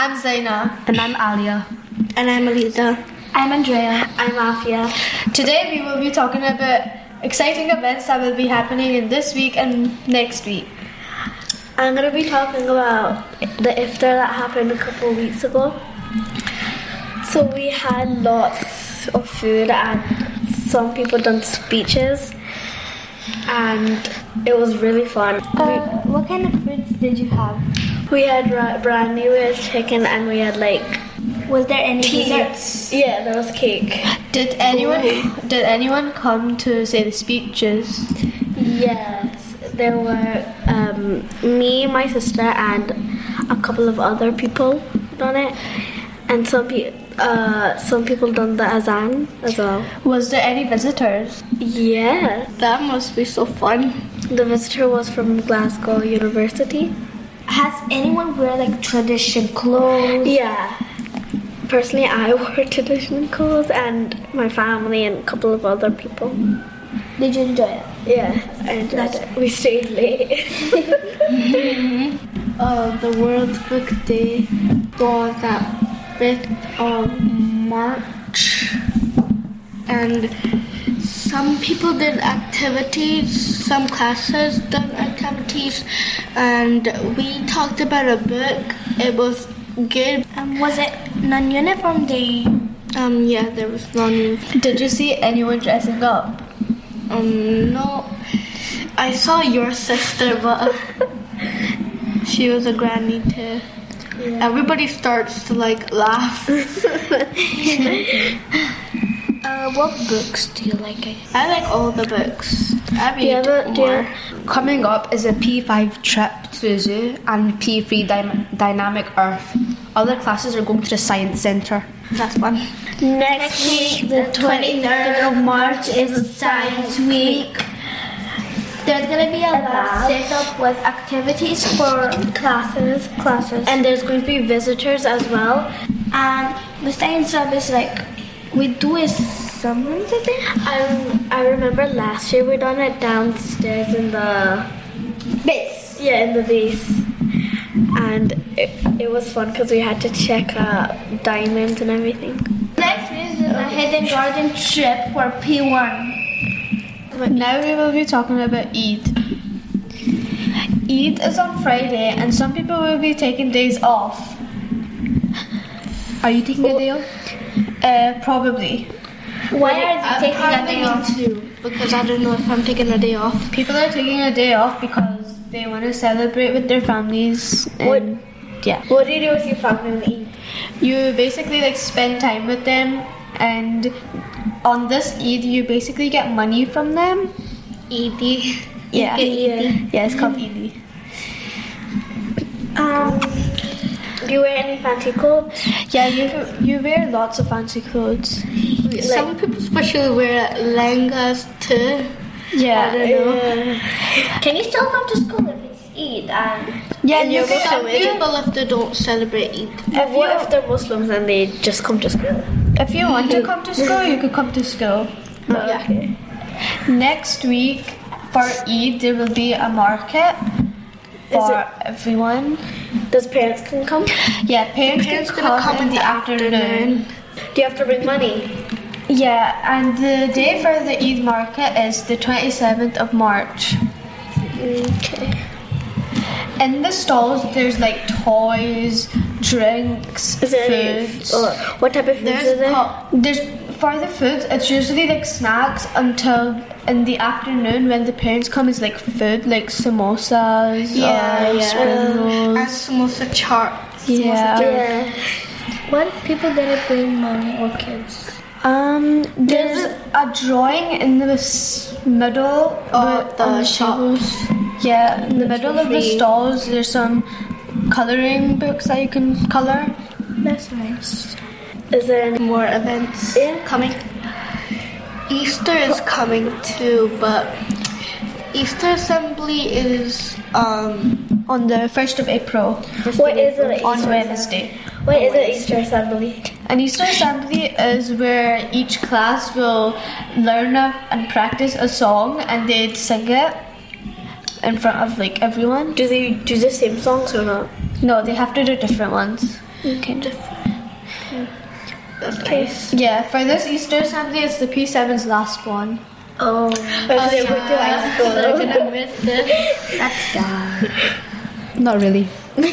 I'm Zaina. And I'm Alia. And I'm Aliza. I'm Andrea. I'm Afia. Today we will be talking about exciting events that will be happening in this week and next week. I'm going to be talking about the iftar that happened a couple of weeks ago. So we had lots of food and some people done speeches and it was really fun. What kind of foods did you have? We had brandy, we had chicken, and we had Was there any tea. desserts? Yeah, there was cake. Did anyone come to say the speeches? Yes, there were me, my sister, and a couple of other people done it, and some people done the azan as well. Was there any visitors? Yeah, That must be so fun. the visitor was from Glasgow University. Has anyone wear traditional clothes? Yeah. Personally, I wore traditional clothes, and my family and a couple of other people. Did you enjoy it? Yeah, I enjoyed it. We stayed late. The World Book Day was at 5th of March, and some people did activities, some classes did activities, and we talked about a book. It was good. Was it non-uniform day? Yeah, there was none. Did you see anyone dressing up? No, I saw your sister, but she was a granny too. Yeah. Everybody starts to laugh. What books do you like? I like all the books. I read more. Coming up is a P5 trip to the zoo and P3 Dynamic Earth. Other classes are going to the Science Centre. That's fun. Next week, the 23rd of March, is Science Week. There's going to be a lab set up with activities for classes. And there's going to be visitors as well. And the science lab is we do it sometimes, I think. I remember last year we done it downstairs in the Base. Yeah, in the base. And it was fun because we had to check diamonds and everything. Next is a hidden garden trip for P1. Now we will be talking about Eid. Eid is on Friday and some people will be taking days off. Are you taking a day off? Probably. Why are you taking a day off? Too, because I don't know if I'm taking a day off. People are taking a day off because they want to celebrate with their families. And What do you do with your family on Eid? You basically spend time with them, and on this Eid you basically get money from them. Eid. Yeah, it's called Eid. Do you wear any fancy clothes? Yeah, you wear lots of fancy clothes. Some people especially wear lehengas too. Yeah, I don't know. Can you still come to school if it's Eid? Yeah, And you some can. people if they don't celebrate Eid. What if they're Muslims and they just come to school? If you want to come to school, you could come to school. Okay. Next week for Eid there will be a market for everyone. Does parents can come? Yeah, parents can come in the afternoon. Do you have to bring money? Yeah, and the day for the Eid market is the 27th of March. Okay. In the stalls, there's toys, drinks, foods. What type of foods is there? There's for the foods. It's usually snacks until in the afternoon when the parents come. It's food like samosas, spring rolls, And samosa chaat. Yeah. What if people didn't bring money or kids? There's a drawing in the middle of the shops. Yeah, in the middle of the stalls, there's some coloring books that you can color. That's nice. Is there any More events coming. Easter is coming too, but Easter assembly is on the 1st of April. What is it? On Wednesday. What is an Easter assembly? An Easter assembly is where each class will learn and practice a song and they'd sing it in front of everyone. Do they do the same songs or not? No, they have to do different ones. Okay. That's nice. Yeah, for this Easter assembly, it's the P7's last one. Oh, They're gonna miss this. That's sad. Not really.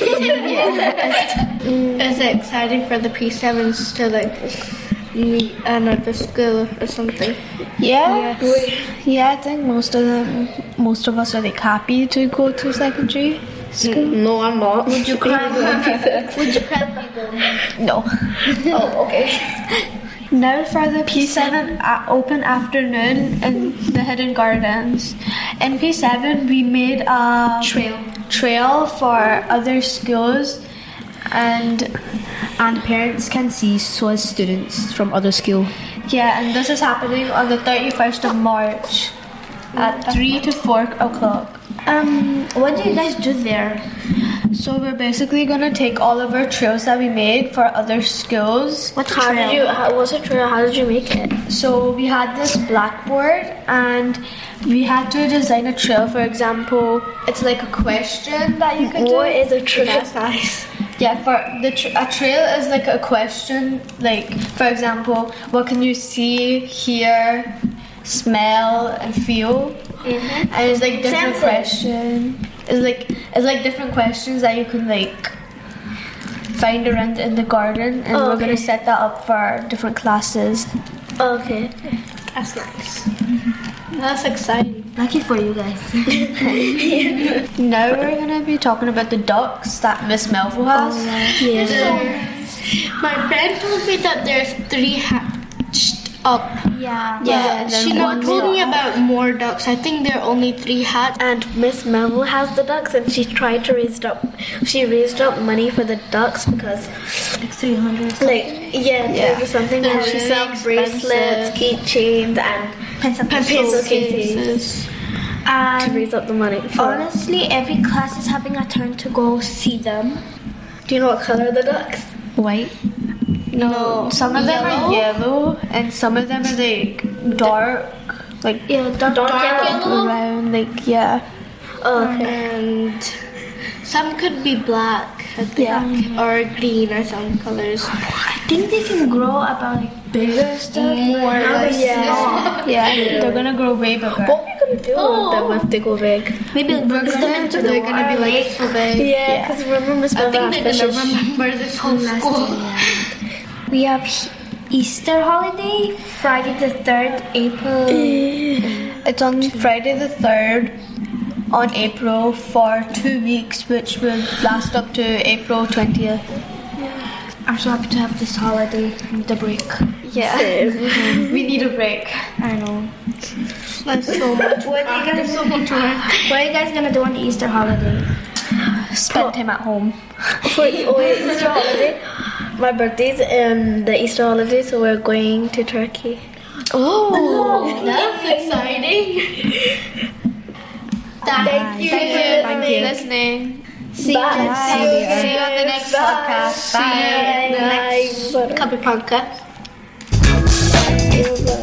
Is it exciting for the P7s to like meet another school or something? Yeah. Yeah, I think most of us are like happy to go to secondary school. No, I'm not. Would you cry? Would you cry when you go? No. Oh, okay. Now for the P7 open afternoon in the Hidden Gardens. In P7, we made a trail for other schools, and parents can see so as students from other school. yeah, and this is happening on the 31st of March at 3 to 4 o'clock. What do you guys do there? So we're basically gonna take all of our trails that we made for other schools. What's a How trail? did you? What's a trail? How did you make it? So we had this blackboard and we had to design a trail. For example, it's like a question that you can do. What is a trail? That's nice. Yeah, for a trail is like a question. Like, for example, what can you see, hear, smell, and feel? Mm-hmm. And it's like different Senses. questions. It's like different questions that you can like find around in the garden, and we're gonna set that up for different classes. Okay. That's nice. That's exciting. Lucky for you guys. Now we're gonna be talking about the ducks that Miss Melville has. My friend told me that there's 3 hatched up. Yeah. Yeah, and She then never one told me about more ducks. I think there are only 3 hatched. And Miss Melville has the ducks, and she tried to raise up money for the ducks because, Like 300. like, there was something They're that she really sold bracelets, keychains, and pencil cases to And raise up the money. For. honestly, every class is having a turn to go see them. Do you know what color are the ducks? White. No, some of them are yellow, and some of them are like dark, like Dark yellow. brown, like yeah. Oh, okay. And some could be black, I think, or green or some colors. I think they can grow about like bigger stuff. More like Yeah, they're gonna grow way bigger. What are we gonna do with them if they go big? Maybe we're gonna they're gonna be like so big. Yeah, because remember Miss I think Melville they're has gonna fishes. remember this whole school. We have Easter holiday, Friday the 3rd, April. It's on Friday the 3rd on April for 2 weeks, which will last up to April 20th. I'm so happy to have this holiday, the break. Yeah, we need a break. I know. That's so much. What are you guys gonna do on the Easter holiday? Spend time at home. Easter holiday. My birthday's in the Easter holiday, so we're going to Turkey. That's exciting. Thank you. Thank you for listening. See you guys. See you on the next podcast. Bye. Next couple podcast. Bye.